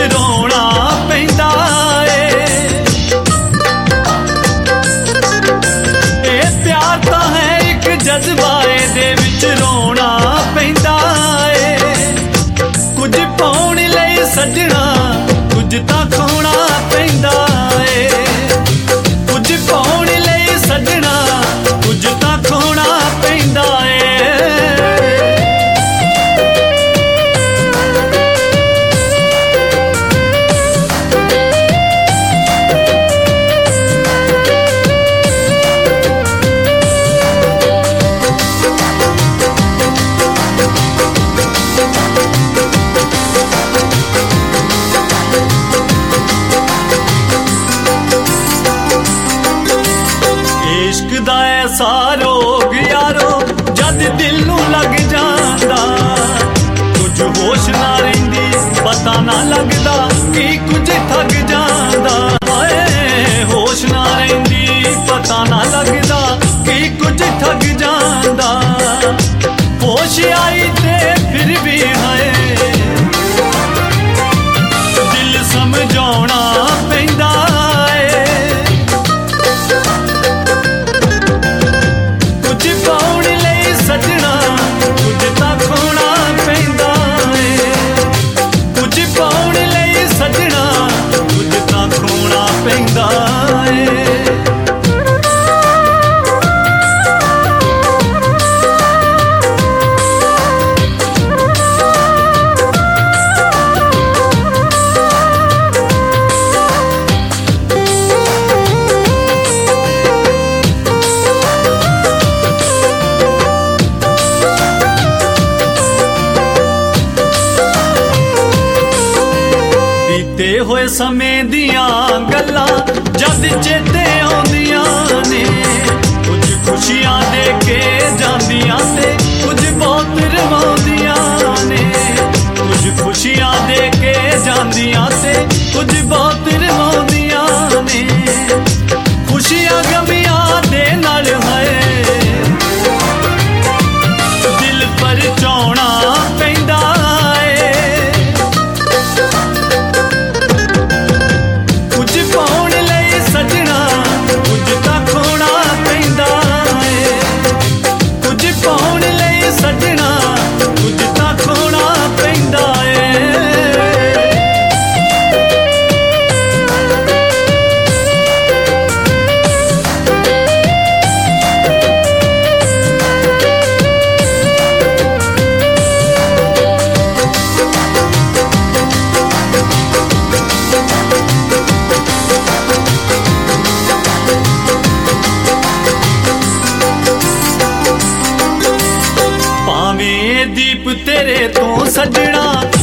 रोना पैंदा ए। प्यार तां है एक जज्बा दे विच रोना पैंदा ए। कुछ पाउण लई सजना कुछ तां खोना पैंदा ए। कुछ पाउण लई सजना कुछ तां खोना पैंदा ए। इश्क दा ऐसा रोग यारो जद दिल नू लग जांदा। कुछ होश ना रहिंदी पता ना लगदा कि कुछ थक जांदा। होश ना रहिंदी पता ना लगदा कि कुछ थक जांदा। होश आई ते फिर भी है दिल समझाउणा पैंदा ए। कुछ पाउण लई सजना कुछ तां खोना पैंदा ए। कुछ पाउण लई सजना कुछ तां खोना पैंदा ए। बीते होए समय दियां गल्लां जद चेते आउंदियां ने। कुछ खुशियां दे के जांदियां ते कुछ बहुत रवाउंदियां ने। कुछ खुशियां दे के जांदियां ते कुछ बहुत रवाउंदियां ने। खुशियां गमियां दे नाल है दिल पर चौना पैंदा ए। कुछ पाउण लई सजना कुछ तां खोना पैंदा ए। कुछ पाउण लई सजना कुछ तां खोना पैंदा ए। भावें दीप तेरे तो सजना